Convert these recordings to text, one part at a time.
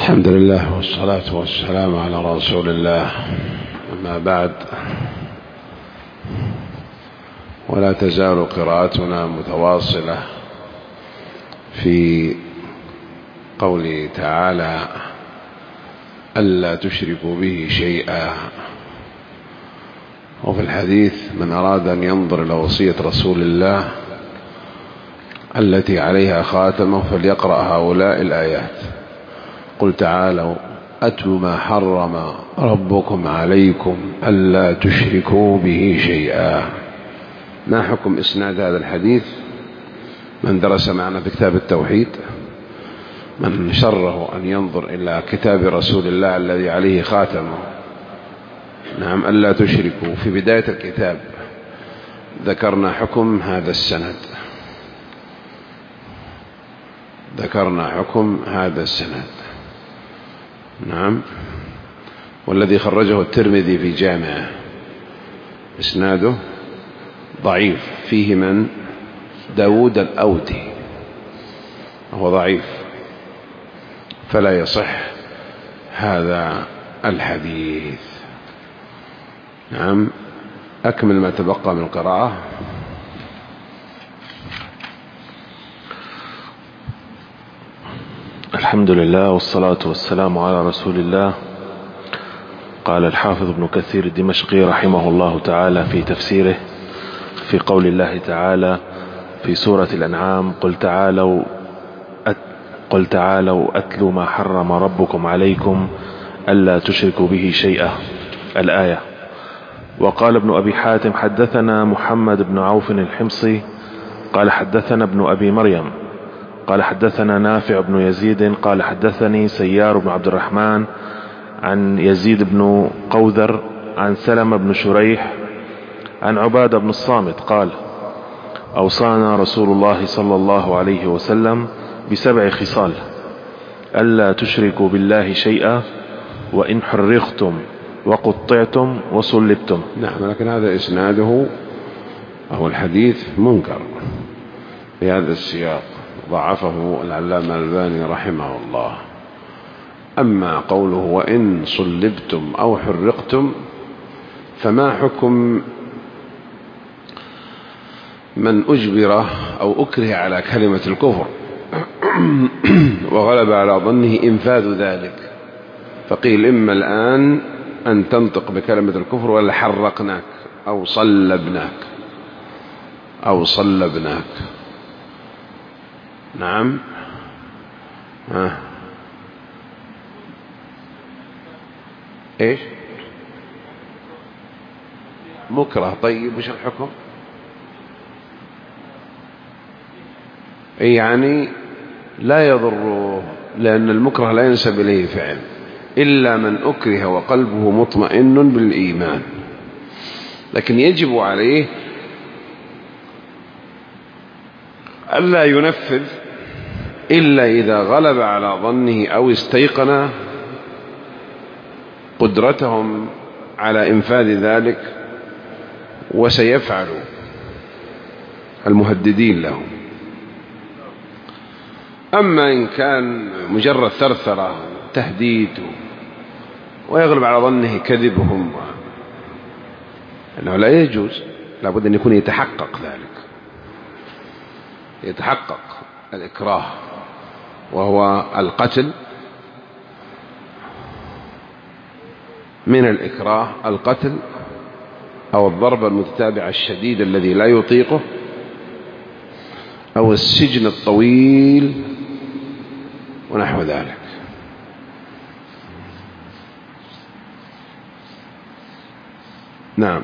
الحمد لله والصلاة والسلام على رسول الله. أما بعد، ولا تزال قراءتنا متواصلة في قوله تعالى: ألا تشركوا به شيئا. وفي الحديث: من أراد أن ينظر إلى وصية رسول الله التي عليها خاتمه فليقرأ هؤلاء الآيات: قل تعالوا أتل ما حرم ربكم عليكم ألا تشركوا به شيئا. ما حكم إسناد هذا الحديث؟ من درس معنا في كتاب التوحيد، من شره أن ينظر إلى كتاب رسول الله الذي عليه خاتمه، نعم، ألا تشركوا، في بداية الكتاب ذكرنا حكم هذا السند، ذكرنا حكم هذا السند، نعم، والذي خرجه الترمذي في جامعه إسناده ضعيف، فيه من داود الأودي، هو ضعيف فلا يصح هذا الحديث. نعم، أكمل ما تبقى من القراءة. الحمد لله والصلاة والسلام على رسول الله. قال الحافظ ابن كثير الدمشقي رحمه الله تعالى في تفسيره في قول الله تعالى في سورة الأنعام: قل تعالوا أتلوا ما حرم ربكم عليكم ألا تشركوا به شيئا، الآية. وقال ابن أبي حاتم: حدثنا محمد بن عوف الحمصي قال حدثنا ابن أبي مريم قال حدثنا نافع بن يزيد قال حدثني سيار بن عبد الرحمن عن يزيد بن قوذر عن سلمة بن شريح عن عبادة بن الصامت قال: أوصانا رسول الله صلى الله عليه وسلم ب7 خصال: ألا تشركوا بالله شيئا، وإن حرقتم وقطعتم وصلبتم. نعم، لكن هذا إسناده أو الحديث منكر في هذا السياق، ضعفه العلامة الألباني رحمه الله. أما قوله وإن صلبتم أو حرقتم، فما حكم من أجبر أو أكره على كلمة الكفر وغلب على ظنه إنفاذ ذلك، فقيل إما الآن أن تنطق بكلمة الكفر ولا حرقناك أو صلبناك. نعم، إيش مكره؟ طيب وش الحكم؟ يعني لا يضره، لأن المكره لا ينسب إليه فعل إلا من أكره وقلبه مطمئن بالإيمان، لكن يجب عليه ألا ينفذ إلا إذا غلب على ظنه أو استيقن قدرتهم على إنفاذ ذلك، وسيفعل المهددين لهم. أما إن كان مجرد ثرثرة تهديد ويغلب على ظنه كذبهم، أنه لا يجوز، لابد أن يكون يتحقق ذلك، يتحقق الإكراه، وهو القتل. من الإكراه القتل أو الضرب المتتابع الشديد الذي لا يطيقه، أو السجن الطويل ونحو ذلك. نعم.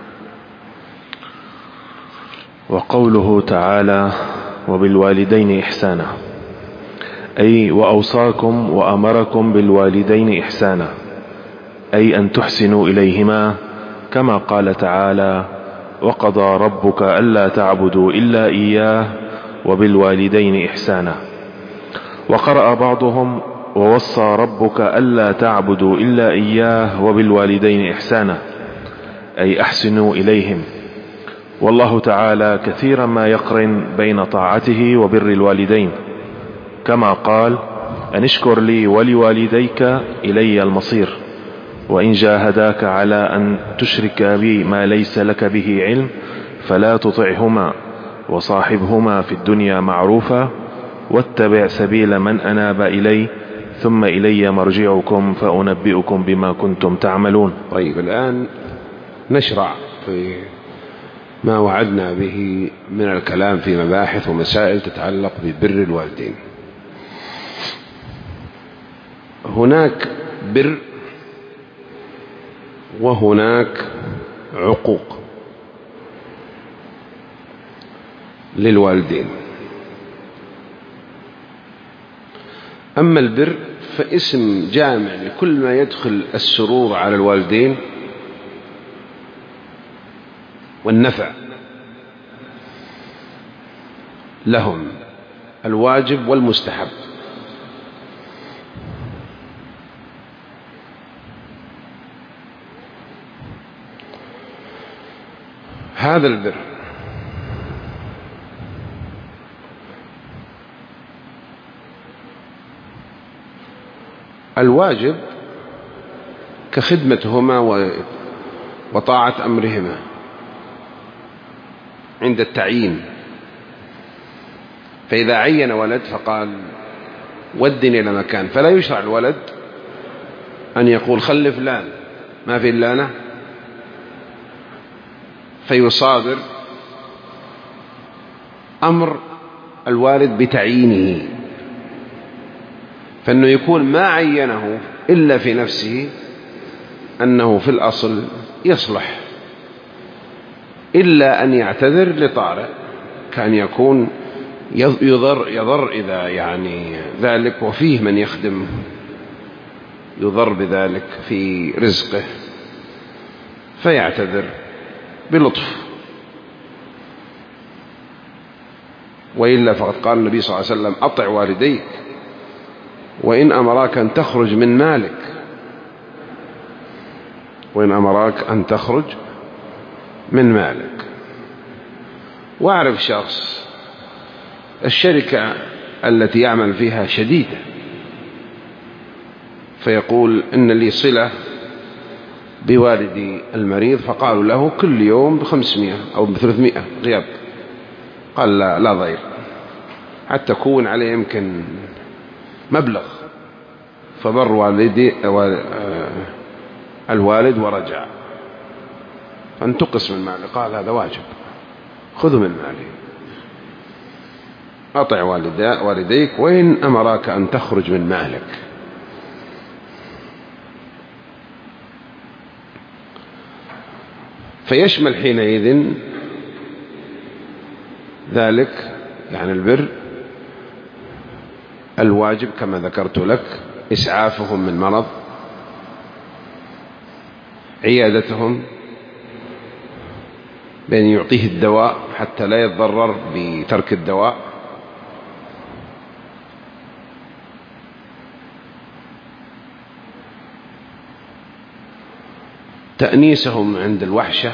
وقوله تعالى: وبالوالدين إحسانا، أي وأوصاكم وأمركم بالوالدين إحسانا، أي أن تحسنوا إليهما، كما قال تعالى: وقضى ربك ألا تعبدوا إلا إياه وبالوالدين إحسانا. وقرأ بعضهم: ووصى ربك ألا تعبدوا إلا إياه وبالوالدين إحسانا، أي أحسنوا إليهم. والله تعالى كثيرا ما يقرن بين طاعته وبر الوالدين، كما قال: أن اشكر لي ولوالديك إلي المصير، وإن جاهداك على أن تشرك بي ما ليس لك به علم فلا تطعهما، وصاحبهما في الدنيا معروفا، واتبع سبيل من أناب إلي، ثم إلي مرجعكم فأنبئكم بما كنتم تعملون. طيب، الآن نشرع في ما وعدنا به من الكلام في مباحث ومسائل تتعلق ببر الوالدين. هناك بر وهناك عقوق للوالدين. أما البر فاسم جامع لكل ما يدخل السرور على الوالدين والنفع لهم، الواجب والمستحب. هذا البر الواجب كخدمتهما وطاعة أمرهما عند التعيين، فإذا عين ولد فقال ودني إلى مكان، فلا يشرع الولد أن يقول خل فلان، ما في إلا أنا، فيصادر أمر الوالد بتعيينه، فإنه يكون ما عينه إلا في نفسه أنه في الأصل يصلح، إلا أن يعتذر لطارئ كان يكون يضر إذا يعني ذلك، وفيه من يخدم يضر بذلك في رزقه فيعتذر بلطف، وإلا فقد قال النبي صلى الله عليه وسلم أطع والديك وإن أمراك أن تخرج من مالك، وإن أمراك أن تخرج من مالك. وأعرف شخص الشركة التي يعمل فيها شديدة، فيقول إن لي صلة بوالدي المريض، فقالوا له كل يوم ب500 أو ب300 غياب، قال لا ضير حتى كون عليه يمكن مبلغ، فبر والدي الوالد ورجع، فانتقص من ماله، قال هذا واجب خذوا من ماله، أطع والديك وإن أمراك أن تخرج من مالك. فيشمل حينئذ ذلك يعني البر الواجب كما ذكرت لك، إسعافهم من مرض، عيادتهم بأن يعطيه الدواء حتى لا يتضرر بترك الدواء، تأنيسهم عند الوحشة.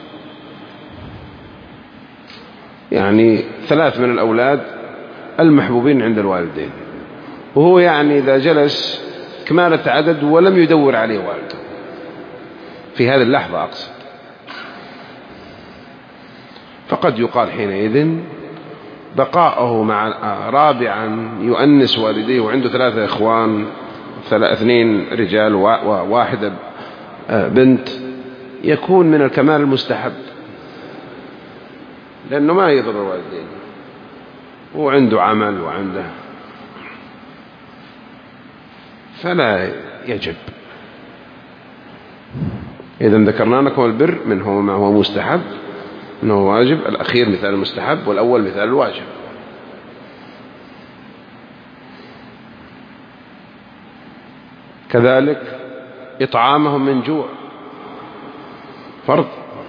يعني 3 من الأولاد المحبوبين عند الوالدين، وهو يعني إذا جلس كمالة عدد ولم يدور عليه والده في هذه اللحظة أقصد، فقد يقال حينئذ بقاءه مع رابعا يؤنس والديه وعنده 3 إخوان، 2 رجال وواحدة بنت، يكون من الكمال المستحب، لأنه ما يضر الوالدين وعنده عمل وعنده، فلا يجب. إذا ذكرنا لكم البر منه ما هو مستحب، منه واجب، الأخير مثال المستحب والأول مثال الواجب. كذلك إطعامهم من جوع فرض،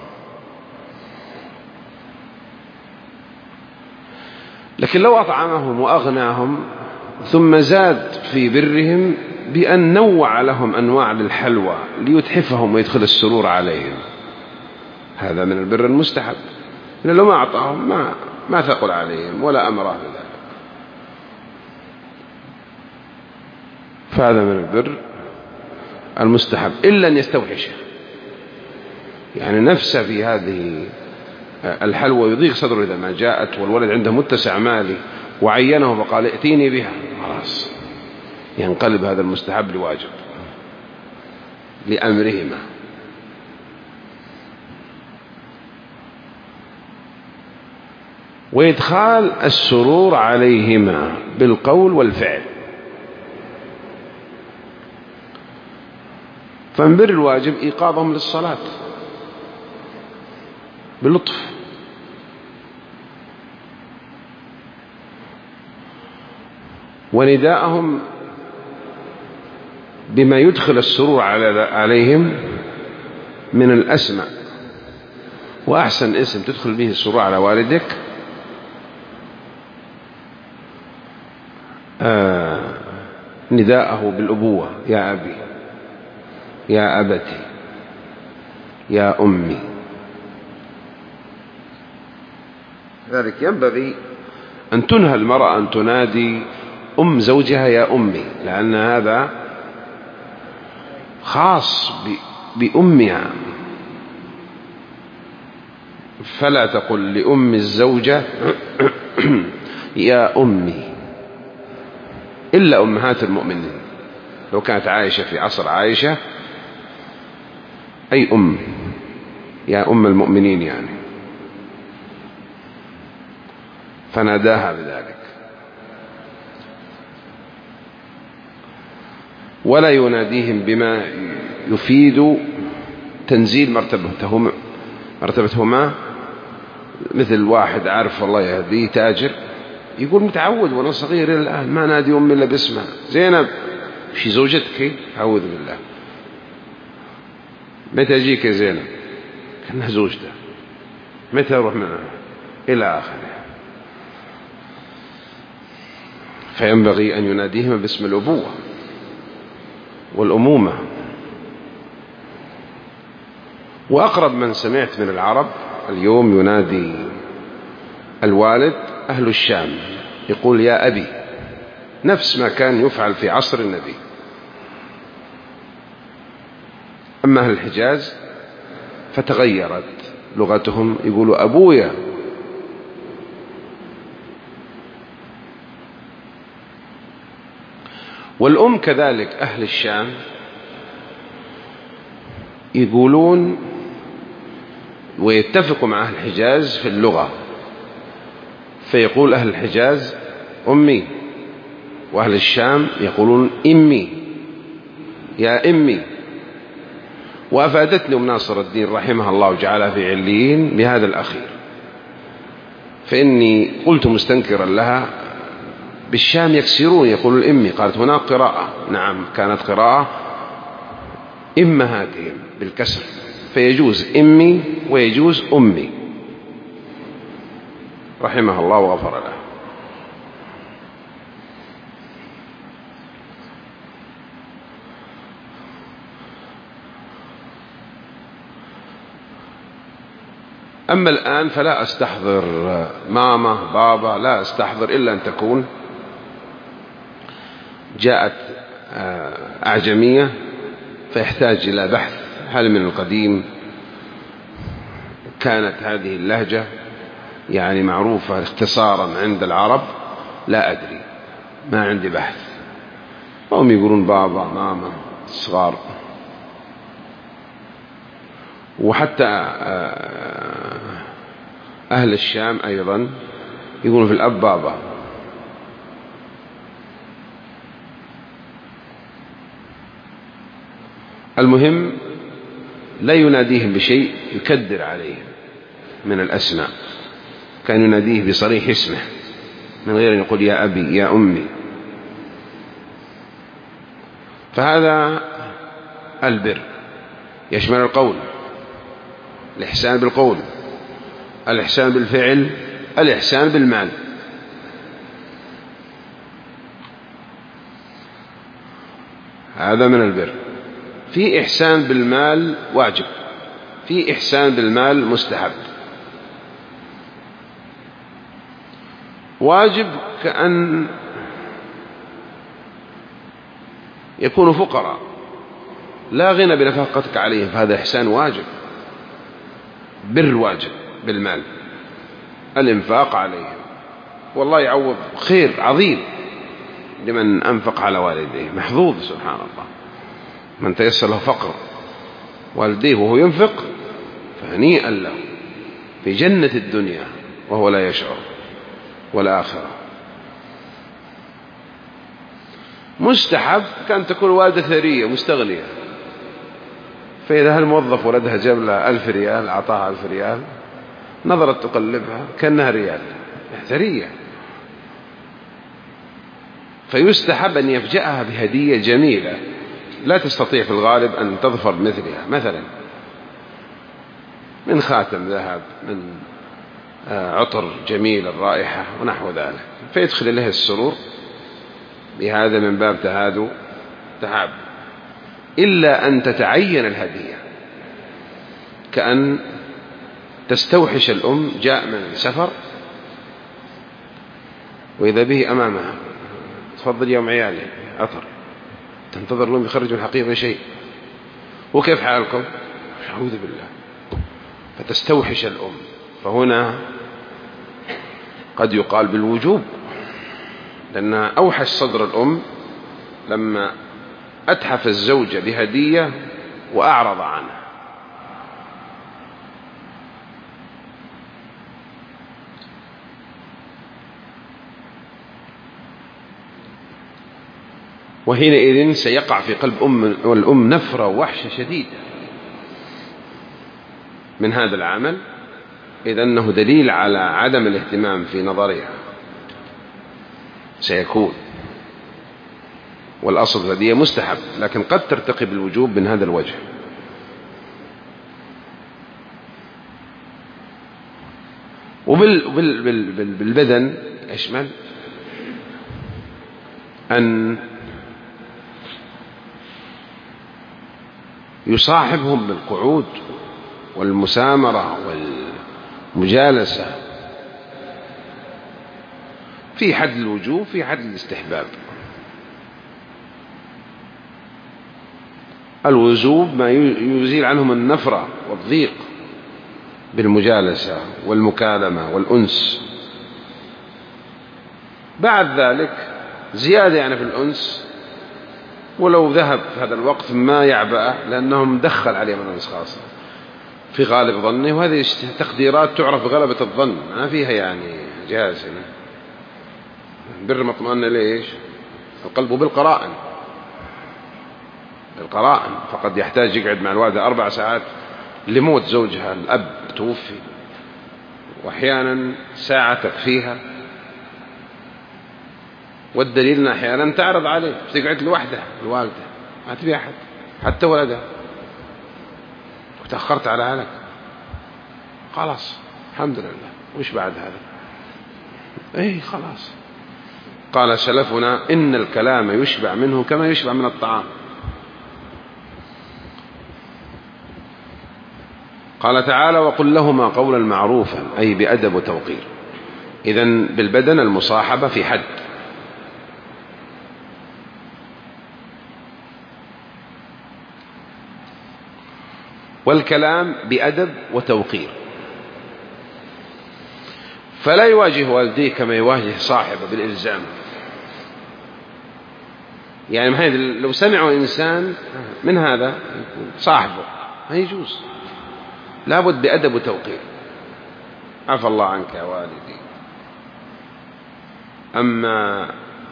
لكن لو أطعمهم وأغناهم ثم زاد في برهم بأن نوع لهم أنواع للحلوى ليتحفهم ويدخل السرور عليهم، هذا من البر المستحب، لأنه لو ما أعطاهم ما ثقل عليهم ولا أمره بذلك. فهذا من البر المستحب، إلا أن يستوحشه، يعني نفسه في هذه الحلوى يضيق صدره إذا ما جاءت والولد عنده متسع مالي وعينه فقال ائتيني بها، خلاص ينقلب هذا المستحب لواجب لأمرهما. وإدخال السرور عليهما بالقول والفعل. فمن بر الواجب إيقاظهم للصلاة بلطف، ونداءهم بما يدخل السرور عليهم من الأسماء. وأحسن اسم تدخل به السرور على والدك نداءه بالأبوة: يا أبي، يا أبتي، يا أمي. ذلك ينبغي أن تنهى المرأة أن تنادي أم زوجها يا أمي، لأن هذا خاص بأمها، فلا تقل لأم الزوجة يا أمي إلا أمهات المؤمنين. لو كانت عائشة في عصر عائشة أي أم، يا أم المؤمنين يعني، فناداها بذلك. ولا يناديهم بما يفيد تنزيل مرتبتهما، مثل واحد عارف والله يهديه تاجر يقول متعود وأنا صغير إلى الآن ما نادي أمي إلا باسمها، زينب في زوجتك، أعوذ بالله، متى أجيك يا زينب، كأنها زوجته، متى أروح منها، إلى آخره. فينبغي أن يناديهما باسم الأبوة والأمومة. وأقرب من سمعت من العرب اليوم ينادي الوالد أهل الشام، يقول يا أبي، نفس ما كان يفعل في عصر النبي. أما أهل الحجاز فتغيرت لغتهم، يقولوا أبويا. والأم كذلك أهل الشام يقولون ويتفقوا مع أهل الحجاز في اللغة، فيقول أهل الحجاز أمي، وأهل الشام يقولون إمي، يا إمي. وأفادتني أم ناصر الدين رحمها الله وجعلها في عليين بهذا الأخير، فإني قلت مستنكرا لها بالشام يكسرون يقولون إمي، قالت هناك قراءة، نعم كانت قراءة إمهاتهم بالكسر، فيجوز إمي ويجوز أمي، رحمها الله وغفر له. أما الآن فلا أستحضر ماما بابا، لا أستحضر إلا أن تكون جاءت أعجمية فيحتاج إلى بحث هل من القديم كانت هذه اللهجة يعني معروفة اختصارا عند العرب، لا أدري، ما عندي بحث. هم يقولون بابا ماما صغار. وحتى أهل الشام أيضا يقولون في الأب بابا. المهم لا يناديهم بشيء يكدر عليهم من الأسماء، كان يناديه بصريح اسمه من غير أن يقول يا أبي يا أمي. فهذا البر يشمل القول، الإحسان بالقول، الإحسان بالفعل، الإحسان بالمال. هذا من البر. في إحسان بالمال واجب، في إحسان بالمال مستحب. واجب كأن يكونوا فقراء لا غنى بنفقتك عليهم، فهذا إحسان واجب، بر واجب بالمال، الإنفاق عليهم، والله يعوض خير عظيم لمن أنفق على والديه، محظوظ سبحان الله. من تيسر له فقر والديه وهو ينفق فهنيئا له في جنة الدنيا وهو لا يشعر، والآخرة. مستحب كان تكون والدة ثرية مستغنية، فإذا هالموظف ولدها جاب لها 1000 ريال أعطاها 1000 ريال، نظرت تقلبها كأنها ريال، ثرية، فيستحب أن يفجأها بهدية جميلة لا تستطيع في الغالب أن تظفر مثلها، مثلا من خاتم ذهب، من عطر جميل الرائحة ونحو ذلك، فيدخل إليه السرور بهذا من باب تهادوا تحاب. إلا أن تتعين الهدية، كأن تستوحش الأم جاء من السفر وإذا به أمامها، تفضل يوم عيالي عطر، تنتظر لهم يخرج من الحقيبة شيء، وكيف حالكم؟ أعوذ بالله، فتستوحش الأم. فهنا قد يقال بالوجوب، لأن أوحش صدر الأم لما أتحف الزوجة بهدية وأعرض عنها. وحينئذ سيقع في قلب الأم نفرة ووحشة شديدة من هذا العمل، إذ أنه دليل على عدم الاهتمام في نظرها سيكون. والأصل الهدية مستحب، لكن قد ترتقي بالوجوب من هذا الوجه. وبالبدن يشمل أن يصاحبهم بالقعود والمسامرة والمجالسة في حد الوجوب في حد الاستحباب. الوجوب ما يزيل عنهم النفرة والضيق بالمجالسة والمكالمة والأنس. بعد ذلك زيادة يعني في الأنس، ولو ذهب في هذا الوقت ما يعبأ، لأنهم دخل عليه من الأنس خاصة في غالب ظنه، وهذه تقديرات تعرف بغلبة الظن، ما فيها يعني جهاز هنا. بر مطمئن ليش؟ القلب بالقرائن، بالقرائن، فقد يحتاج يقعد مع الوالدة 4 ساعات لموت زوجها، الأب توفي، وأحيانا ساعة تكفيها. والدليل أن أحيانا تعرض عليه تقعد لوحدها الوالدة، ما تبي أحد حتى ولدها، وتأخرت على أهلك، خلاص الحمد لله، وش بعد هذا؟ إيه خلاص. قال سلفنا إن الكلام يشبع منه كما يشبع من الطعام. قال تعالى وقل لهما قولا معروفا، أي بأدب وتوقير. إذن بالبدن المصاحبة في حد، والكلام بأدب وتوقير، فلا يواجه والديه كما يواجه صاحبه بالإلزام. يعني لو سمعوا إنسان من هذا صاحبه ما يجوز، لابد بأدب وتوقير. عفى الله عنك يا والدي. أما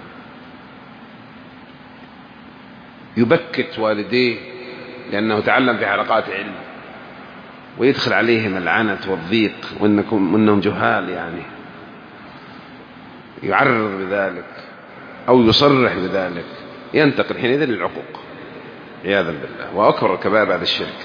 يبكت والديه لأنه تعلم في حلقات علم ويدخل عليهم العنت والضيق وأنهم جهال، يعني يعرض بذلك أو يصرح بذلك، ينتقل حينئذ للعقوق عياذا بالله. وأكبر الكبائر هذا الشرك،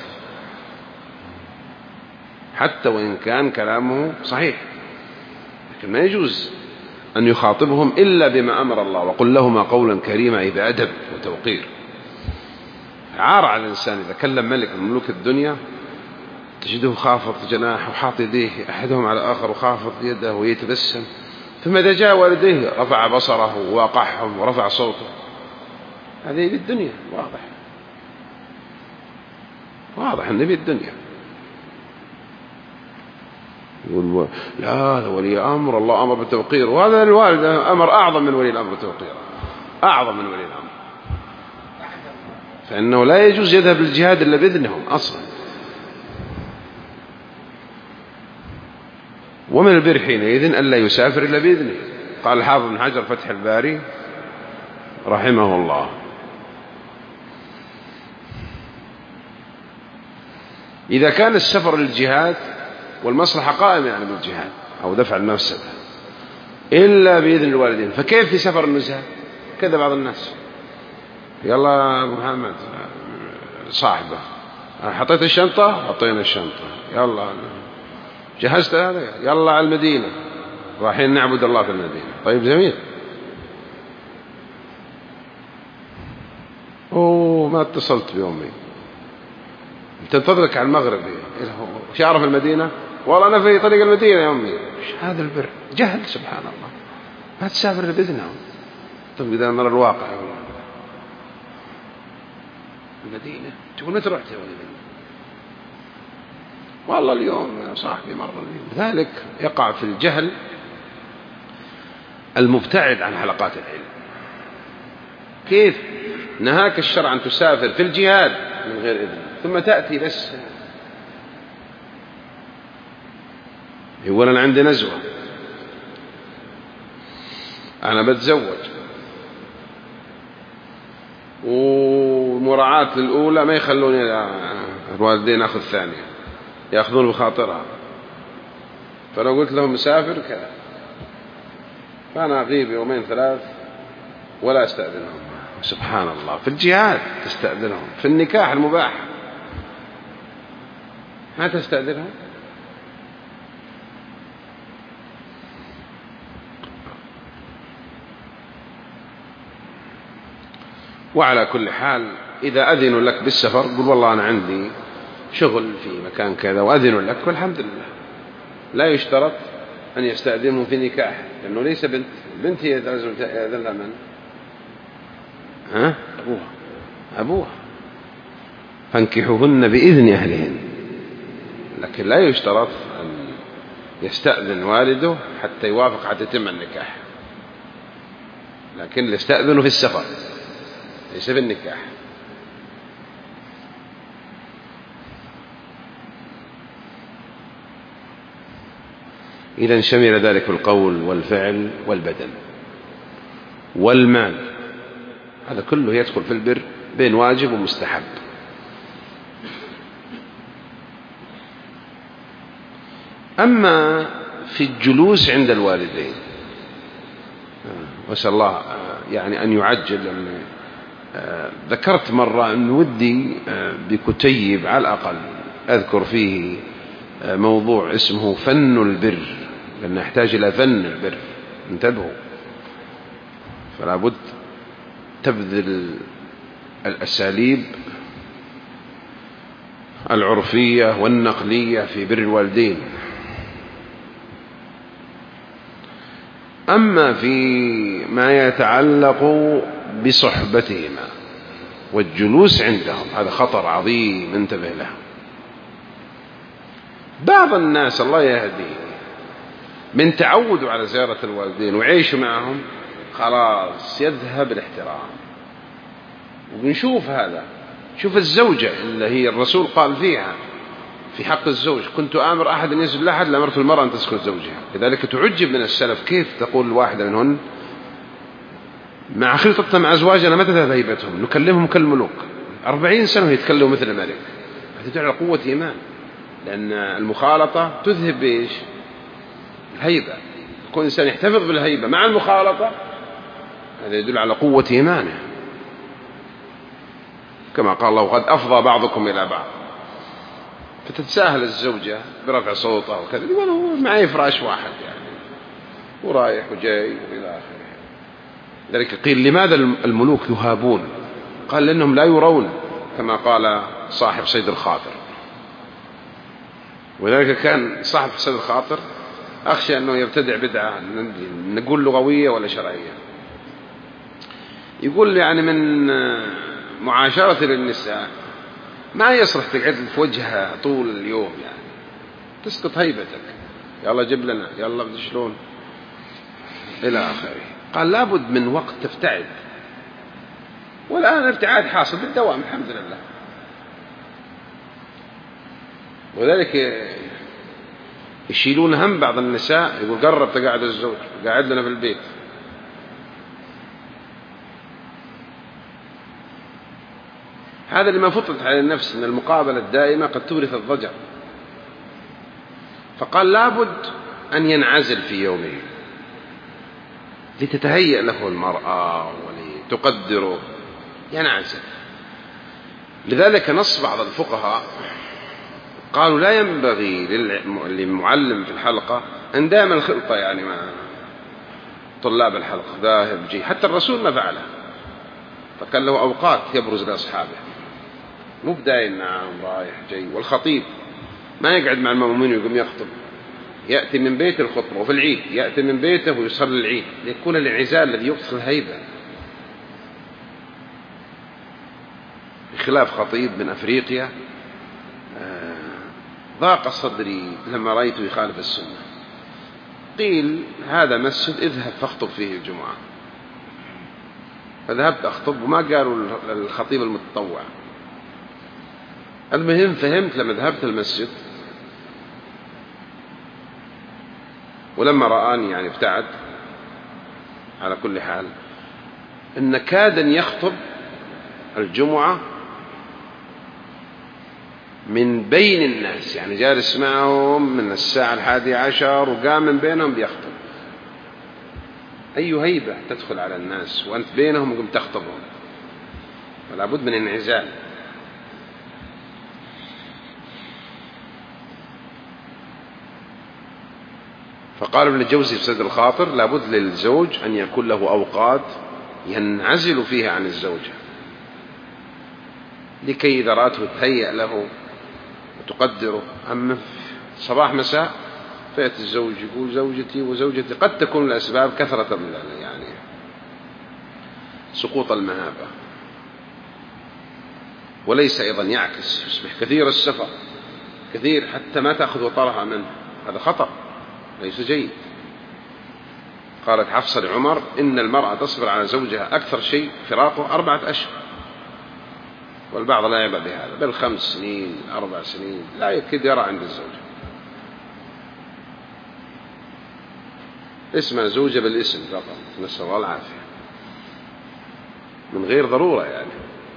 حتى وإن كان كلامه صحيح، لكن ما يجوز أن يخاطبهم إلا بما أمر الله، وقل لهما قولا كريما، أي بأدب وتوقير. عار على الإنسان إذا كلم ملك من ملوك الدنيا تجده خافض جناح وحاط يديه أحدهم على آخر وخافض يده ويتبسم، ثم إذا جاء والديه رفع بصره ووقعهم ورفع صوته. هذه يبي الدنيا، واضح أنه يبي الدنيا. يقول لا هذا ولي أمر، الله أمر بالتوقير، وهذا الوالد أمر أعظم من ولي الأمر بالتوقير، أعظم من ولي الأمر، فإنه لا يجوز يذهب للجهاد إلا بإذنهم أصلا. ومن البر حينئذ ألا يسافر إلا بإذنه. قال الحافظ بن حجر فتح الباري رحمه الله: إذا كان السفر للجهاد والمصلحة قائمة يعني بالجهاد أو دفع المفسدة إلا بإذن الوالدين، فكيف في سفر النزهة؟ كذا بعض الناس: يلا أبو محمد صاحبه، حطيت الشنطة، حطينا الشنطة، يلا جهزت هذا، يلا على المدينة، رايحين نعبد الله في المدينة. طيب جميل، ما اتصلت بأمي، تنتظرك على المغرب، وش يعرف المدينة؟ والله أنا في طريق المدينة يا أمي. وش هذا البر؟ جهل سبحان الله، ما تسافر بإذنهم. طيب إذا نرى الواقع المدينة تقول متى رحت يا ولدي؟ والله اليوم صاحبي مرة. لذلك يقع في الجهل المبتعد عن حلقات العلم. كيف نهاك الشرع أن تسافر في الجهاد من غير إذن، ثم تأتي بس يقول أنا عندي نزوة، أنا بتزوج، ومراعاة للأولى ما يخلوني الوالدين أخذ ثانية، يأخذون بخاطرها، فلو قلت لهم مسافر كذا، فأنا أغيب يومين ثلاث ولا أستأذنهم. سبحان الله، في الجهاد تستأذنهم، في النكاح المباح ما تستأذنهم. وعلى كل حال إذا أذنوا لك بالسفر قل والله أنا عندي شغل في مكان كذا وأذنوا لك والحمد لله. لا يشترط أن يستأذنهم في نكاح، لأنه ليس بنت هي لازم تأذن لها من؟ أبوها. فانكحوهن بإذن أهلهن، لكن لا يشترط أن يستأذن والده حتى يوافق حتى يتم النكاح، لكن يستأذنه في السفر ليس في النكاح. إذا شمل ذلك القول والفعل والبدن والمال، هذا كله يدخل في البر بين واجب ومستحب. أما في الجلوس عند الوالدين، وأسأل الله يعني أن يعجل، لأن ذكرت مرة أن ودي بكتيب على الأقل أذكر فيه موضوع اسمه فن البر، لأن نحتاج إلى فن البر، انتبهوا، فلا بد تبذل الأساليب العرفية والنقلية في بر الوالدين. أما في ما يتعلق بصحبتهما والجلوس عندهم، هذا خطر عظيم انتبه له. بعض الناس الله يهديه من تعودوا على زيارة الوالدين وعيشوا معهم خلاص يذهب الاحترام. ونشوف هذا، شوف الزوجة اللي هي الرسول قال فيها في حق الزوج: كنت آمر أحد أن يسجد لأحد لأمرت المرأة أن تسكن زوجها. لذلك تعجب من السلف كيف تقول الواحدة منهن مع خلطتنا مع أزواجنا ما تذهب هيبتهم، نكلمهم كالملوك، 40 سنة يتكلموا مثل الملك. هذا يدل على قوة إيمان، لأن المخالطة تذهب بإيش؟ الهيبة. يكون إنسان يحتفظ بالهيبة مع المخالطة، هذا يدل على قوة إيمانه، كما قال الله: قد أفضى بعضكم إلى بعض. فتتساهل الزوجة برفع صوتها وكذا، يقول معي فراش واحد يعني، ورايح وجاي وإلى آخره. ذلك قيل لماذا الملوك يهابون؟ قال لأنهم لا يرون، كما قال صاحب صيد الخاطر. وذلك كان صاحب صيد الخاطر أخشى أنه يبتدع بدعة، نقول لغوية ولا شرعية. يقول يعني من معاشرة للنساء ما يصلح تقعد في وجهها طول اليوم، يعني تسقط هيبتك، يلا جيب لنا، يلا بدي شلون إلى آخره. قال لابد من وقت تفتعد، والآن الابتعاد حاصل بالدوام الحمد لله. وذلك يشيلون هم بعض النساء، يقول قرب تقعد الزوج، قاعد لنا في البيت. هذا لما فطرت على النفس أن المقابلة الدائمة قد تورث الضجر. فقال لابد أن ينعزل في يومه لتتهيأ له المرأة ولتقدره، ينعزل. لذلك نص بعض الفقهاء قالوا لا ينبغي للمعلم في الحلقة أن دائما الخلطة يعني مع طلاب الحلقة، ذاهب جي. حتى الرسول ما فعله، فكان له أوقات يبرز لأصحابه، مو بدايم معهم رايح جاي. والخطيب ما يقعد مع المأمومين ويقوم يخطب، يأتي من بيت الخطبة، وفي العيد يأتي من بيته ويصلي العيد، ليكون الانعزال الذي يقصد الهيبة. بخلاف خطيب من أفريقيا ضاق صدري لما رأيته يخالف السنة. قيل هذا مسجد اذهب فاخطب فيه الجمعة، فذهبت أخطب وما قالوا الخطيب المتطوع. المهم فهمت لما ذهبت المسجد، ولما رآني يعني ابتعد. على كل حال إن كاد أن يخطب الجمعة من بين الناس، يعني جالس معهم من الساعة 11 وقام من بينهم بيخطب. أي هيبة تدخل على الناس وأنت بينهم وقم تخطبهم، فلا بد من انعزال. فقال ابن الجوزي في سد الخاطر لابد للزوج أن يكون له أوقات ينعزل فيها عن الزوجة، لكي إذا رأته تهيأ له وتقدره. أما صباح مساء فيأتي الزوج يقول زوجتي وزوجتي، قد تكون الأسباب كثرة يعني سقوط المهابة، وليس أيضا يعكس، يصبح كثير السفر، كثير حتى ما تأخذ وطرها منه، هذا خطأ ليس جيد. قالت حفصة لعمر إن المرأة تصبر على زوجها أكثر شيء فراقه 4 أشهر، والبعض لا يعبأ بهذا، بل 5 سنين 4 سنين لا يكاد يرى عند الزوجة. اسمها زوجة بالاسم فقط، نسأل الله العافية، من غير ضرورة يعني.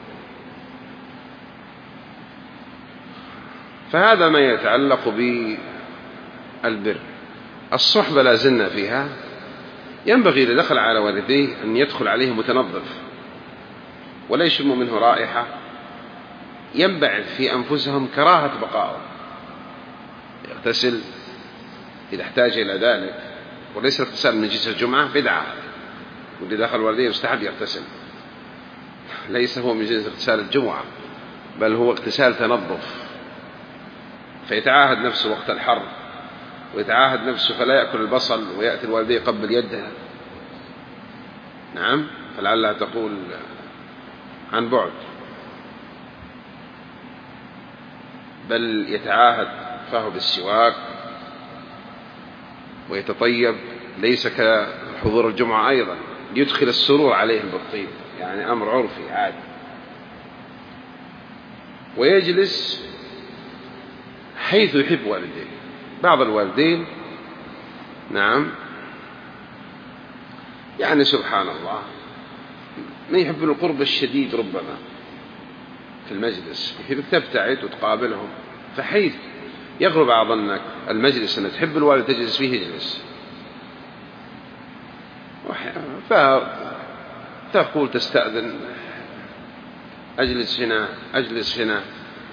فهذا ما يتعلق بالبر. الصحبة لا زلنا فيها. ينبغي إذا دخل على والديه أن يدخل عليه متنظف ولا يشم منه رائحة ينبعث في أنفسهم كراهة بقائه. يغتسل إذا احتاج إلى ذلك، وليس اغتسال من جنس الجمعة بدعة، واللي دخل والديه يستحب يغتسل، ليس هو من جنس اغتسال الجمعة، بل هو اغتسال تنظف. فيتعاهد نفسه وقت الحر، ويتعاهد نفسه فلا يأكل البصل ويأتي الوالدة يقبل يدها. نعم، فلعلها تقول عن بعد، بل يتعاهد فهو بالسواك ويتطيب، ليس كحضور الجمعة أيضا، يدخل السرور عليهم بالطيب، يعني أمر عرفي عادي. ويجلس حيث يحب والديه. بعض الوالدين نعم يعني سبحان الله ما يحب القرب الشديد، ربما في المجلس يحبك تبتعد وتقابلهم، فحيث يغلب على ظنك المجلس أن تحب الوالد تجلس فيه اجلس، فتقول تستأذن أجلس هنا أجلس هنا،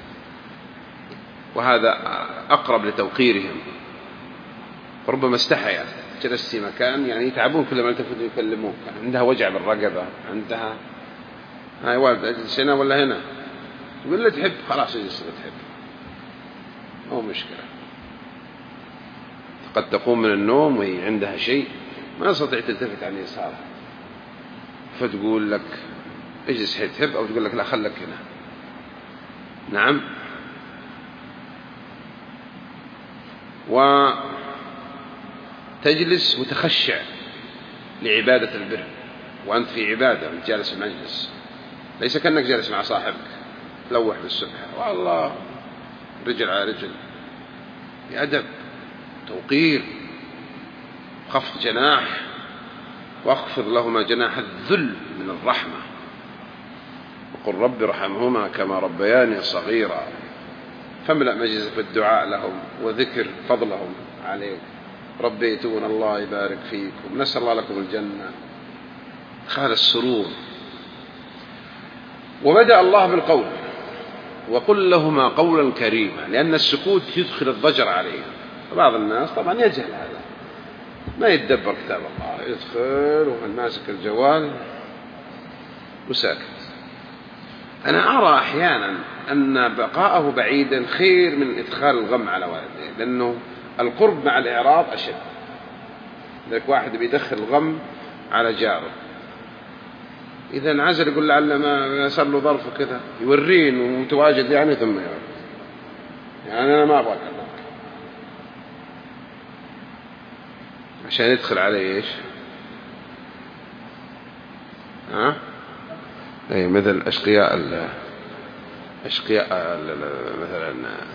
وهذا أقرب لتوقيرهم. ربما استحيا جلست في مكان يعني يتعبون كل ما التفتوا يكلموك، عندها وجع بالرقبة، عندها هاي والد أجلس هنا ولا هنا، يقول له تحب خلاص اجلس اللي تحب، مو مشكلة. قد تقوم من النوم وهي عندها شيء ما تستطيع تلتفت عن يسارها، فتقول لك اجلس حيث تحب، أو تقول لك لا خلك هنا. نعم. وتجلس متخشع لعبادة البر، وأنت في عبادة وأنت جالس في المجلس، ليس كأنك جالس مع صاحبك تلوح بالسبحة والله رجل على رجل، بأدب، توقير، خفض جناح، واخفض لهما جناح الذل من الرحمة، وقل رب ارحمهما كما ربياني صغيرا. فاملأ مجلسك بالدعاء لهم وذكر فضلهم عليك، ربيتون الله يبارك فيكم، نسأل الله لكم الجنة، خال السرور. وبدأ الله بالقول وقل لهما قولا كريما، لأن السكوت يدخل الضجر عليه. بعض الناس طبعا يجهل هذا، ما يتدبر كتاب الله، يدخل ومن ماسك الجوال وساكت. أنا أرى أحيانا أن بقاءه بعيدا خير من إدخال الغم على والديه، لأنه القرب مع الإعراض أشد. ذلك واحد بيدخل الغم على جاره، إذا انعزل يقول لعل ما صار له ظرف وكذا، يورين ومتواجد يعني، ثم يقول يعني أنا ما أبغى أكلمك، عشان يدخل عليه إيش؟ أي مثل أشقياء مثلا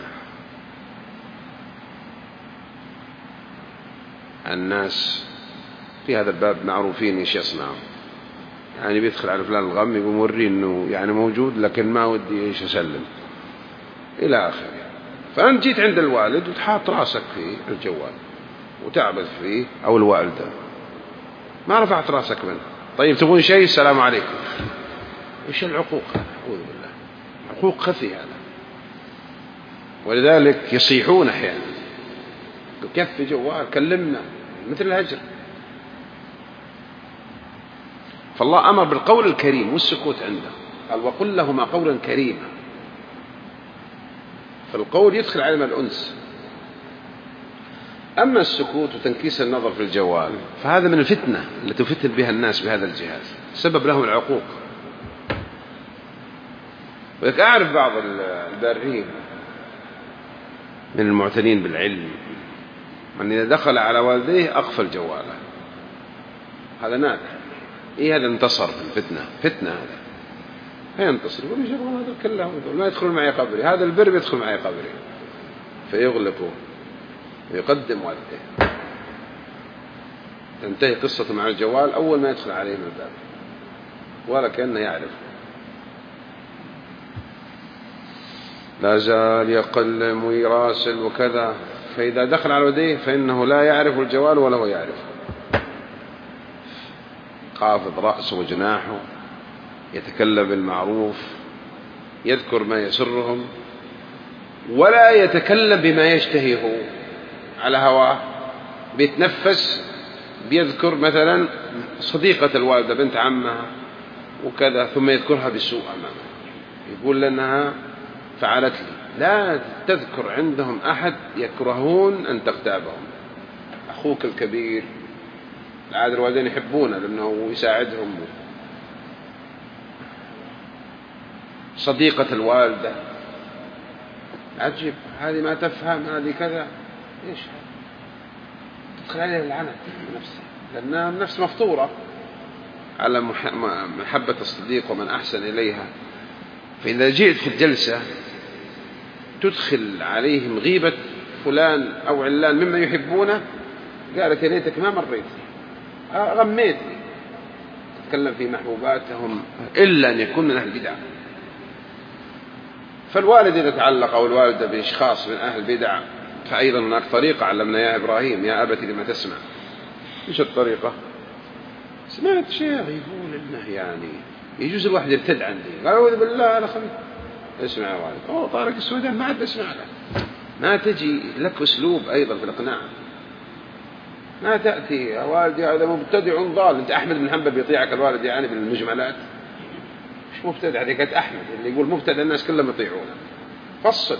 الناس في هذا الباب معروفين إيش يصنعوا، يعني بيدخل على فلان الغم يقوم يوري إنه يعني موجود لكن ما ودي إيش أسلم إلى آخره. فأنت جيت عند الوالد وتحاط راسك في الجوال وتعبث فيه، أو الوالدة ما رفعت راسك منه. طيب تبون شيء؟ السلام عليكم. إيش العقوق هذا؟ أعوذ بالله، عقوق خفي هذا. ولذلك يصيحون أحيانا، كف جوال كلمنا، مثل الهجر. فالله أمر بالقول الكريم والسكوت عنده، قال وقل لهما قولا كريما. فالقول يدخل علم الأنس. أما السكوت وتنكيس النظر في الجوال فهذا من الفتنة التي تفتن بها الناس بهذا الجهاز، سبب لهم العقوق. ولك أعرف بعض البارين من المعتنين بالعلم من إذا دخل على والديه أقفل جواله، هذا نادر. إيه هذا انتصر في الفتنة، فتنة هذا، فينتصر يقول يجب الله هذا كله ما يدخل معي قبري، هذا البر يدخل معي قبري، فيغلقه ويقدم والده. تنتهي قصته مع الجوال أول ما يدخل عليه من الباب، ولا كأنه يعرف. لا زال يقلم ويراسل وكذا، فإذا دخل على والديه فإنه لا يعرف الجوال ولا هو يعرفه. خافض رأسه وجناحه، يتكلم بالمعروف، يذكر ما يسرهم، ولا يتكلم بما يشتهيه على هواه. بيتنفس بيذكر مثلا صديقة الوالدة بنت عمها وكذا، ثم يذكرها بالسوء أمامها، يقول لأنها فعلت لي. لا تذكر عندهم أحد يكرهون أن تغتابهم. أخوك الكبير العادة الوالدين يحبونه لأنه يساعدهم، صديقة الوالدة عجيب، هذه ما تفهم، هذه كذا، إيش تدخل عليها العنة نفسها، لأنها النفس مفطورة على محبة الصديق ومن أحسن إليها. فإذا جئت في الجلسة تدخل عليهم غيبة فلان أو علان مما يحبونه، قالت يا ليتك ما مريت، غميتني، تتكلم في محبوباتهم إلا أن يكون من أهل البدع. فالوالد إذا تعلق أو الوالدة بأشخاص من أهل البدع فأيضا هناك طريقة علمنا يا إبراهيم يا أبت لما تسمع. إيش الطريقة؟ سمعت شيء يقول إنه يعني يجوز الواحد يرتد عندي، قال أعوذ بالله أنا خبيث. اسمع يا والد، أوه طارق السودان ما عاد اسمع له. ما تجي لك أسلوب أيضا في الإقناع، ما تأتي يا والدي هذا مبتدع ضال. أنت أحمد بن حنبل بيطيعك الوالد يعني بالمجملات؟ مش مبتدع، هذه كانت أحمد اللي يقول مبتدع الناس كلهم يطيعونه. فصل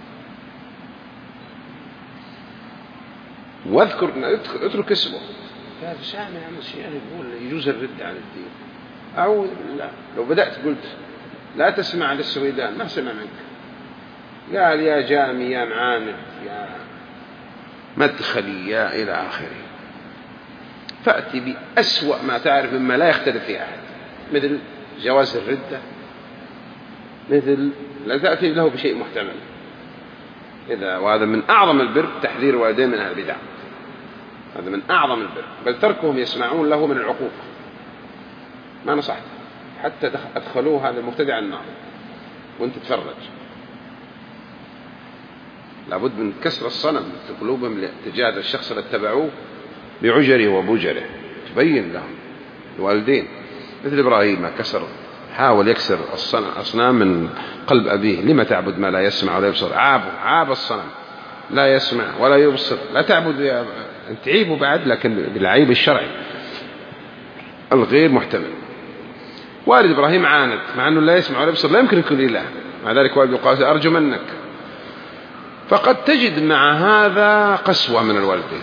واذكر، اترك اسمه، قال سامع شيء يقول يجوز الرد عن الدين. أعوذ بالله، لو بدأت قلت لا تسمع للسويدان ما سمع منك، قال يا جامي يا معاند يا مدخلي يا إلى آخره. فأتي بأسوأ ما تعرف مما لا يختلف فيه أحد، مثل جواز الردة، مثل لا تأتي له بشيء محتمل. وهذا من أعظم البر تحذير الوالدين من البدع، هذا من أعظم البر، بل تركهم يسمعون له من العقوق. ما نصحت حتى أدخلوه هذا المبتدع النار وانت تتفرج. لابد من كسر الصنم في قلوبهم تجاه الشخص اللي اتبعوه بعجره وبجره، تبين لهم الوالدين. مثل إبراهيم حاول يكسر الأصنام من قلب أبيه. لما تعبد ما لا يسمع ولا يبصر؟ عاب الصنم، لا يسمع ولا يبصر، لا تعبد تعيبه بعد، لكن بالعيب الشرعي الغير محتمل. والد إبراهيم عاند مع أنه لا يسمع ولا يبصر، لا يمكن يكون إله، مع ذلك والد قال أرجو منك. فقد تجد مع هذا قسوة من الوالدين،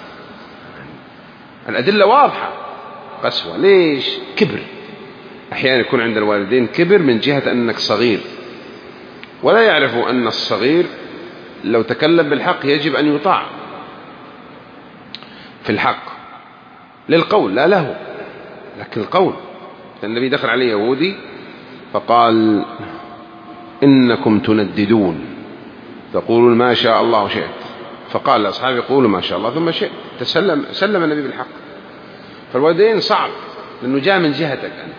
الأدلة واضحة. قسوة ليش؟ كبر. أحيانا يكون عند الوالدين كبر من جهة أنك صغير، ولا يعرفوا أن الصغير لو تكلم بالحق يجب أن يطاع في الحق للقول لا له، لكن القول. النبي دخل عليه يهودي فقال إنكم تنددون تقولون ما شاء الله شئت، فقال لأصحابه قولوا ما شاء الله ثم شئت. سلم النبي بالحق. فالوالدين صعب لأنه جاء من جهتك أنت،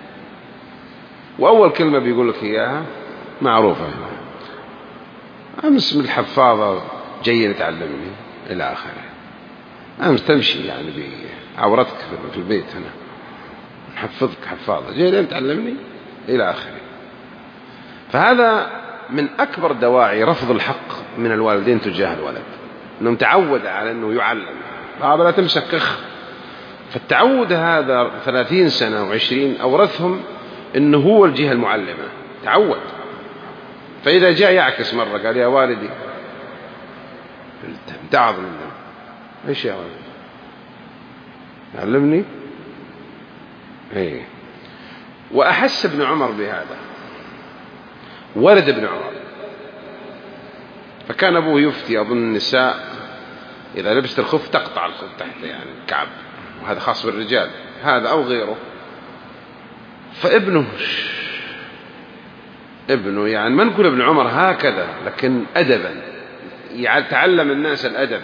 وأول كلمة بيقول لك إياها معروفة، أمس من الحفاظة جاي تعلمني إلى آخره، أمس تمشي يعني بعورتك في البيت هنا نحفظك حفاظة جاي تعلمني إلى آخره. فهذا من أكبر دواعي رفض الحق من الوالدين تجاه الولد، أنهم تعود على أنه يعلم. لا تمسك فالتعود هذا 30 سنة و20 أورثهم أنه هو الجهة المعلمة، تعود. فإذا جاء يعكس مرة قال يا والدي امتعظ منه، إيش يا والدي علمني. وأحس ابن عمر بهذا، ولد ابن عمر، فكان أبوه يفتي أظن النساء إذا لبست الخف تقطع الخف تحت يعني الكعب، وهذا خاص بالرجال هذا أو غيره. فابنه يعني ما نقول ابن عمر هكذا، لكن أدبا تعلم الناس الأدب.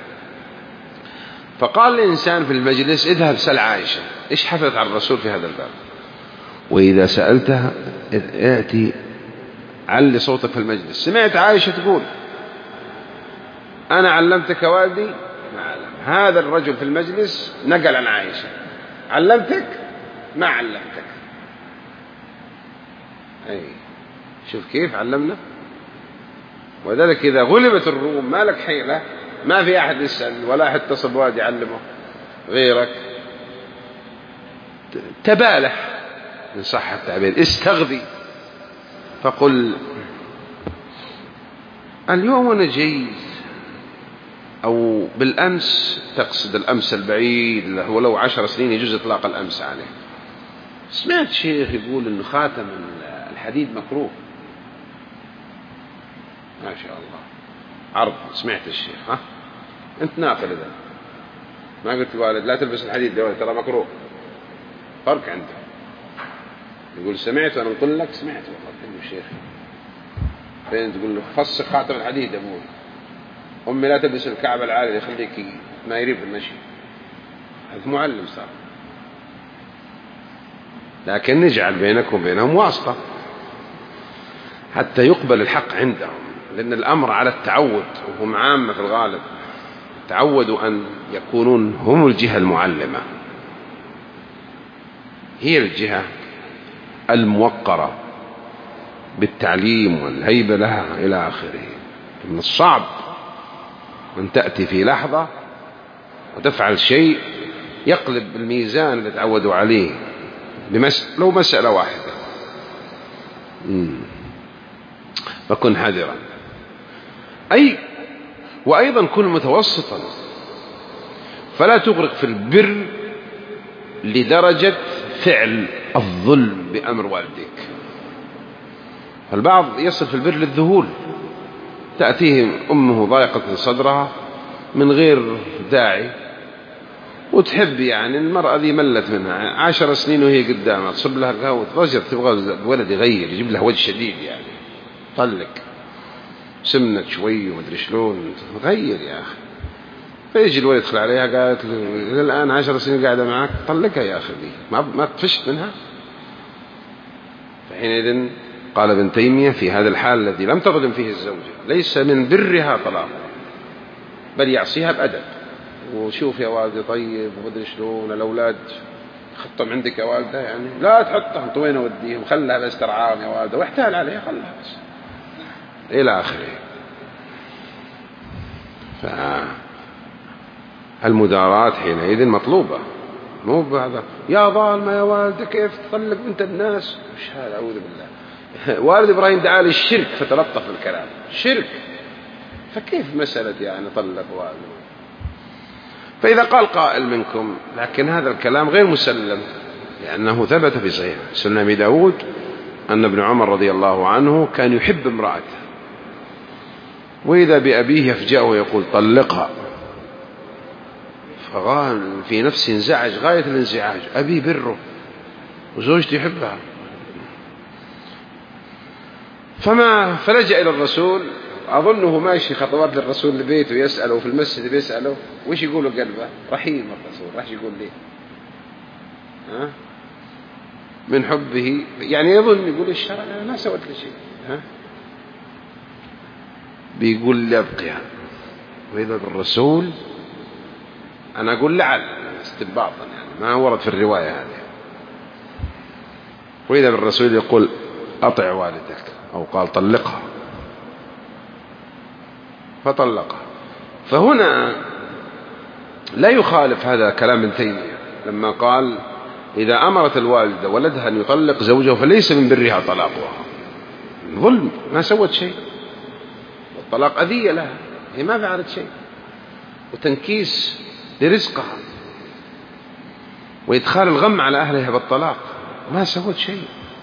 فقال الإنسان في المجلس اذهب سل عائشة إيش حفظت عن الرسول في هذا الباب، وإذا سألتها ائتي علي صوتك في المجلس. سمعت عائشة تقول أنا علمتك والدي ما علم. هذا الرجل في المجلس نقل عن عائشة علمتك ما علمتك. شوف كيف علمنا. وذلك إذا غلبت الروم ما لك حيلة، ما في أحد يسأل ولا أحد تصب واد يعلمه غيرك، تبالح من صح التعبير، استغذي. فقل اليوم أنا جيد، أو بالأمس، تقصد الأمس البعيد ولو 10 سنين يجوز إطلاق الأمس عليه. سمعت شيخ يقول إنه خاتم الحديد مكروه، ما شاء الله عرض. سمعت الشيخ أنت ناقل إذا ما قلت الوالد لا تلبس الحديد يا ولد ترى مكروه، فرق عنده. يقول سمعت وأنا نقول لك سمعت والله الشيخ فين تقول له فسخ خاتم الحديد يا أبوي، أمي لا تلبس الكعب العالي يخليك ما يريب في المشي. هذا معلم صار، لكن نجعل بينك وبينهم واسطة حتى يقبل الحق عندهم، لأن الأمر على التعود، وهم عامة في الغالب تعودوا أن يكونون هم الجهة المعلمة، هي الجهة الموقرة بالتعليم والهيبة لها إلى آخره. من الصعب أن تأتي في لحظة وتفعل شيء يقلب الميزان اللي تعودوا عليه لو مسألة واحدة. فكن حذرا. وأيضا كن متوسطا فلا تغرق في البر لدرجة فعل الظلم بأمر والديك. البعض يصل في البر للذهول، تأتيه أمه ضايقة صدرها من غير داعي، وتحب يعني المرأة ذي ملت منها 10 سنين وهي قدامها، تصب لها قهوة ضجر، تبغى الولد يغير، يجيب لها وجه شديد يعني، طلق سمنت شوي ومدري شلون، غير يا أخي. فيجي الولد يدخل عليها، قالت له الآن 10 سنين قاعدة معك، طلقها يا أخي، ما تفشت منها. فحينئذ قال ابن تيمية في هذا الحال الذي لم تظلم فيه الزوجة ليس من برها طلاق، بل يعصيها بأدب. وشوف يا والدي طيب ومدري شلون، الأولاد خطهم عندك يا والدة، يعني لا تحطهم، وين أوديهم، خلها بس ترعاهم يا والدة، واحتال عليها، خلها بس، إلى آخره. فالمداراة حينئذ مطلوبة، مو بهذا يا ظالمة يا والدة كيف تطلق بنت الناس، مش هذا، أعوذ بالله. والد إبراهيم دعا للشرك فتلطف الكلام، شرك، فكيف مسألة يعني طلق والده؟ فإذا قال قائل منكم لكن هذا الكلام غير مسلم، لأنه ثبت في صحيح سنن أبي داود أن ابن عمر رضي الله عنه كان يحب امرأته، وإذا بأبيه يفجأه ويقول طلقها، فقال في نفسه انزعج غاية الانزعاج، أبي بره وزوجتي يحبها. فلجأ إلى الرسول، أظنه ماشي خطوات للرسول لبيته يسأله في المسجد، بيسأله وش يقول قلبه، رحيم الرسول، راح يقول ليه من حبه، يعني يظن يقول الشرع أنا ما سويت له شيء، بيقول لي أبقي، وإذا بالرسول أنا أقول لعل استنباطا يعني ما ورد في الرواية هذه، وإذا بالرسول يقول أطع والدك، أو قال طلقها، فطلقها. فهنا لا يخالف هذا كلام ابن تيمية لما قال إذا أمرت الوالدة ولدها أن يطلق زوجه فليس من برها طلاقها، ظلم، ما سوت شيء، والطلاق أذية لها، هي ما فعلت شيء، وتنكيس لرزقها، وإدخال الغم على أهلها بالطلاق، ما سوت شيء.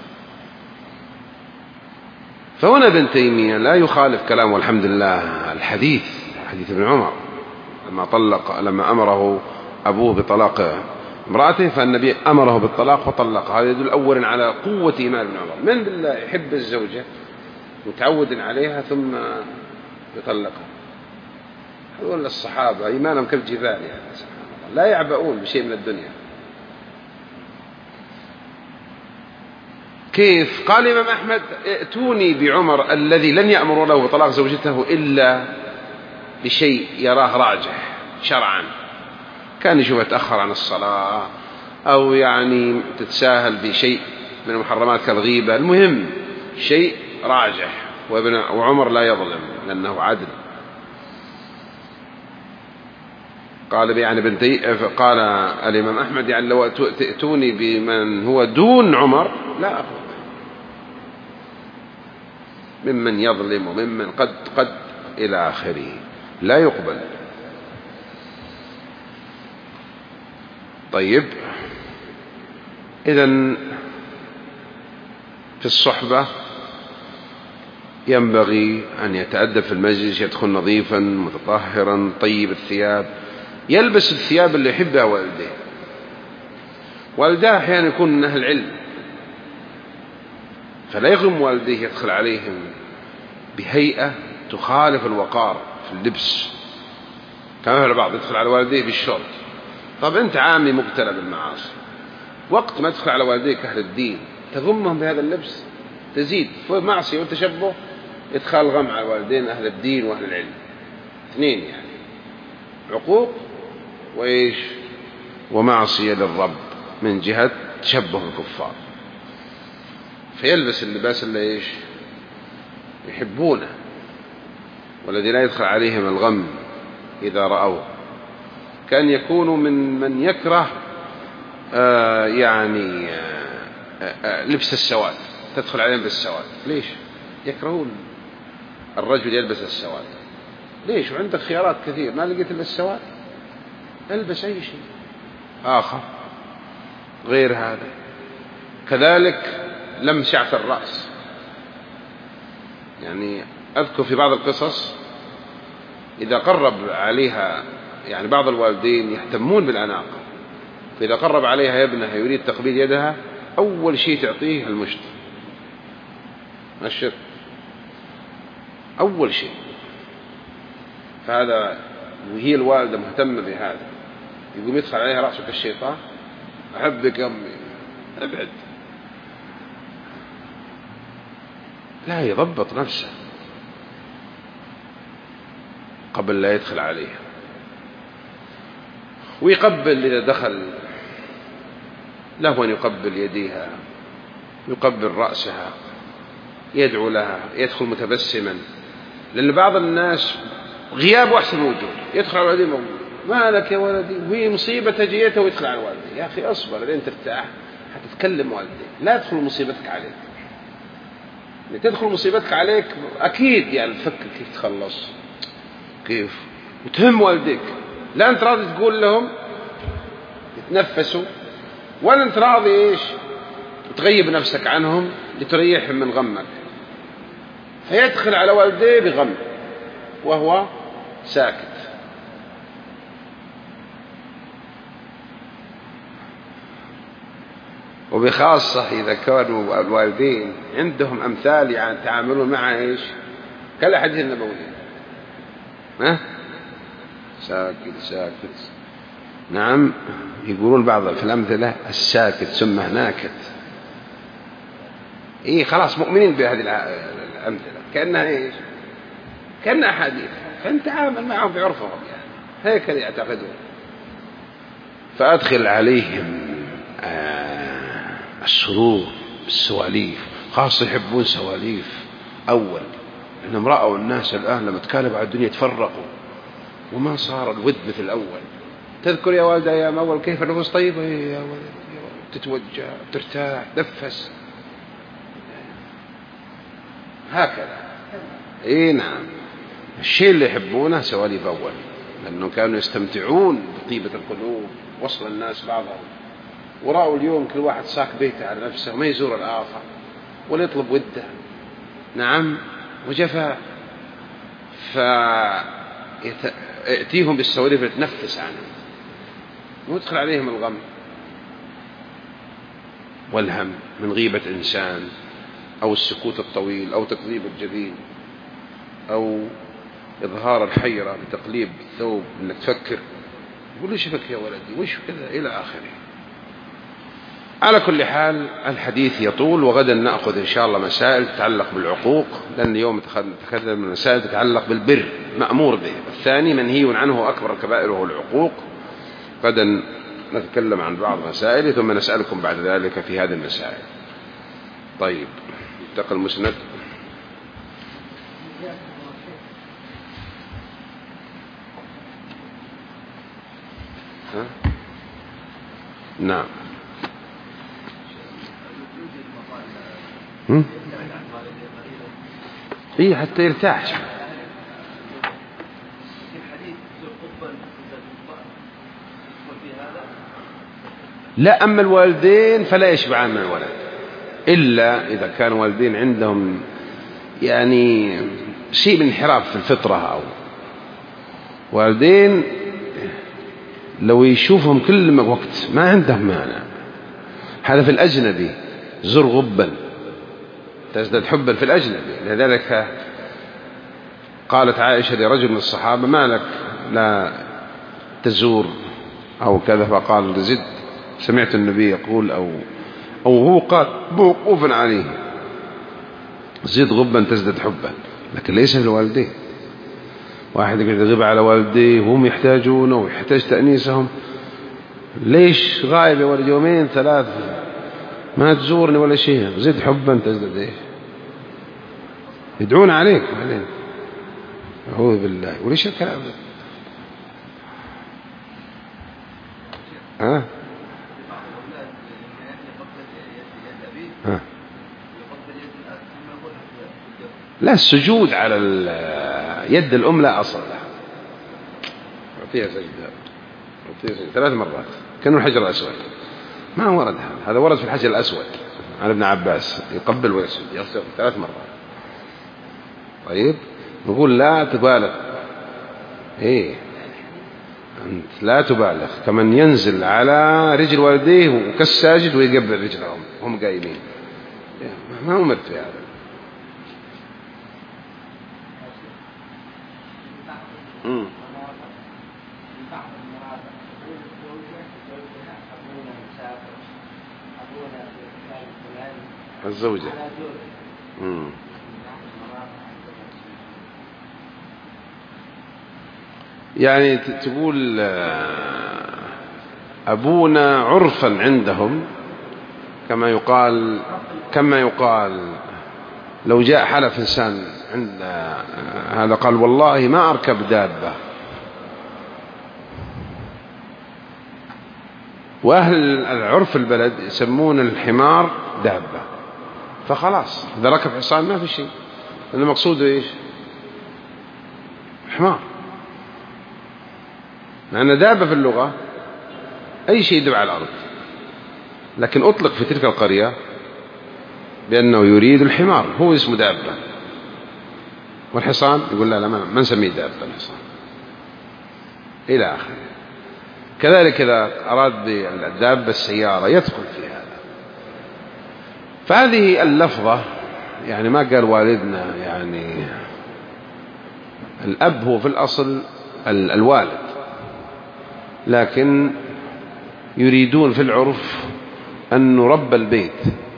فهنا ابن تيمية لا يخالف كلام، والحمد لله الحديث حديث ابن عمر لما أمره أبوه بطلاق امرأته، فالنبي أمره بالطلاق وطلق. هذا يدل أولا على قوة إيمان ابن عمر، من بالله يحب الزوجة متعود عليها ثم يطلقها. هذول الصحابة إيمانهم كالجبال يعني، سبحان الله، لا يعبؤون بشيء من الدنيا. كيف؟ قال الإمام أحمد ائتوني بعمر الذي لن يأمر له بطلاق زوجته إلا بشيء يراه راجح شرعا، كان يشوف يتأخر عن الصلاة، أو يعني تتساهل بشيء من المحرمات كالغيبة، المهم شيء راجح، وعمر لا يظلم لأنه عدل. قال يعني قال الإمام أحمد يعني لو تأتوني بمن هو دون عمر لا أخذ، ممن يظلم وممن قد إلى آخره، لا يقبل. طيب، إذن في الصحبة ينبغي أن يتأدب في المجلس، يدخل نظيفا متطهرا طيب الثياب، يلبس الثياب اللي يحبها والديه. والداه أحيانا يكون من أهل العلم، فلا يغم والديه يدخل عليهم بهيئة تخالف الوقار في اللبس، كما البعض يدخل على والديه بالشورت. طب أنت عامي مبتلى بالمعاصي، وقت ما تدخل على والديك أهل الدين تغمهم بهذا اللبس، تزيد في معصية وتشبه، إدخال غم على الوالدين أهل الدين وأهل العلم، اثنين يعني، عقوق وإيش ومعصية للرب من جهة تشبه الكفار. فيلبس اللباس اللي إيش يحبونه، والذي لا يدخل عليهم الغم إذا رأوه، كان يكونوا من يكره لبس السواد، تدخل عليهم بالسواد، ليش يكرهون الرجل يلبس السواد؟ ليش؟ وعندك خيارات كثير، ما لقيت إلا السواد؟ البس أي شيء آخر غير هذا. كذلك لمس شعث الرأس، يعني أذكر في بعض القصص إذا قرب عليها، يعني بعض الوالدين يهتمون بالأناقة، فإذا قرب عليها ابنها يريد تقبيل يدها أول شيء تعطيه المشط، الشط أول شيء. فهذا وهي الوالدة مهتمة بهذا، يقوم يدخل عليها رأسك الشيطان، أحبك يا أمي ابعد. لا، يضبط نفسه قبل لا يدخل عليها، ويقبل إذا دخل له أن يقبل يديها، يقبل رأسها، يدعو لها، يدخل متبسما. لأن بعض الناس غياب أحسن وجود، يدخل على والديه ما لك يا ولدي، وهي مصيبة تجيته ويدخل على والديه. يا أخي أصبر لين ترتاح حتتكلم والديك، لا تدخل مصيبتك عليك. تدخل مصيبتك عليك أكيد يعني تفكر كيف تخلص، كيف وتهم والديك. لا أنت راضي تقول لهم يتنفسوا، ولا أنت راضي إيش تغيب نفسك عنهم لتريحهم من غمك. فيدخل على والديه بغم وهو ساكت. وبخاصة إذا كانوا الوالدين عندهم أمثال يعني تعاملون معه إيش كالأحاديث النبوية، ساكت ساكت. نعم، يقولون بعض في الأمثلة الساكت سمه ناكت. إيه خلاص مؤمنين بهذه الأمثلة كأنها إيش، كأنها أحاديث، فنتعامل معهم بعرفهم يعني هيك يعتقدون. فأدخل عليهم السرور بالسواليف، خاصة يحبون سواليف أول، إنهم رأوا الناس الآن لما تكالبوا على الدنيا تفرقوا وما صار الود مثل الأول. تذكر يا والدة أيام أول كيف النفوس طيبة يا ولد، تتوجه ترتاح تنفس هكذا. إيه نعم، الشيء اللي يحبونه سواليف أول، لأنهم كانوا يستمتعون بطيبة القلوب، وصل الناس بعضهم. ورأوا اليوم كل واحد ساك بيته على نفسه وما يزور الآخر ولا يطلب وده. نعم، وجفاء. فيأتيهم بالسواليف لتنفس عنهم ويدخل عليهم الغم والهم من غيبة إنسان، أو السكوت الطويل، أو تقليب الجبين، أو إظهار الحيرة بتقليب الثوب إنك تفكر يقول لي شفك يا ولدي وش كذا إلى آخره. على كل حال الحديث يطول، وغدا نأخذ إن شاء الله مسائل تتعلق بالعقوق، لأن اليوم تكلم من مسائل تتعلق بالبر مأمور به، الثاني منهي عنه أكبر الكبائر وهو العقوق. غدا نتكلم عن بعض مسائل ثم نسألكم بعد ذلك في هذه المسائل. طيب، انتقل المسند. نعم. إيه حتى يرتاح. لا، أما الوالدين فلا يشبعان من الولد إلا إذا كان والدين عندهم يعني شيء من انحراف في الفطرة، أو والدين لو يشوفهم كل وقت ما عندهم مانع. هذا في الأجنبي، زر غبا تزداد حبا في الأجنبي. لذلك قالت عائشة لرجل من الصحابة ما لك لا تزور أو كذا، فقال زد، سمعت النبي يقول أو هو قال موقوفا عليه زد غبا تزداد حبا، لكن ليس في الوالدين. واحد يغيب على والديه وهم يحتاجونه ويحتاج تأنيسهم، ليش غايب يا ولد يومين ثلاثة ما تزورني ولا شيء، زد حبا تزداد ايش، يدعون عليك بعدين. أعوذ بالله، وليش الكلام ده؟ لا، السجود على يد الأم لا أصل له، فيها سجدة. 3 مرات كأنه الحجر الأسود. ما ورد هذا ورد في الحجر الأسود عن ابن عباس يقبل ويسجد يغسل 3 مرات. طيب نقول لا تبالغ. أنت لا تبالغ كمن ينزل على رجل والديه وكالساجد ويقبل رجلهم هم قايمين. ما أمرت في هذا. الزوجة يعني تقول أبونا عرفا عندهم كما يقال لو جاء حلف إنسان عند هذا قال والله ما أركب دابة، وأهل العرف البلد يسمون الحمار دابة، فخلاص إذا ركب حصان ما في شيء، لأن المقصود إيش؟ حمار. لأن دابة في اللغة أي شيء يدب على الأرض، لكن أطلق في تلك القرية بأنه يريد الحمار، هو اسمه دابة. والحصان يقول لا ما نسميه دابة الحصان إلى آخره. كذلك إذا أراد بالدابة السيارة يدخل في هذا. فهذه اللفظة يعني ما قال والدنا، يعني الأب هو في الأصل الوالد، لكن يريدون في العرف أن رب البيت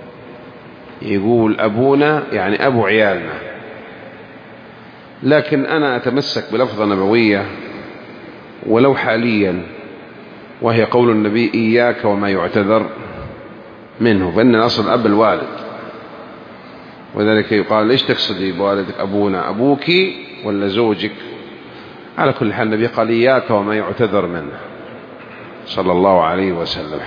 يقول أبونا يعني أبو عيالنا. لكن أنا أتمسك بلفظة نبوية ولو حاليا، وهي قول النبي إياك وما يعتذر منه، فإن الأصل أب الوالد. وذلك يقال إيش تقصدي بوالدك؟ أبونا أبوك ولا زوجك؟ على كل حال النبي قال إياك وما يعتذر منه صلى الله عليه وسلم.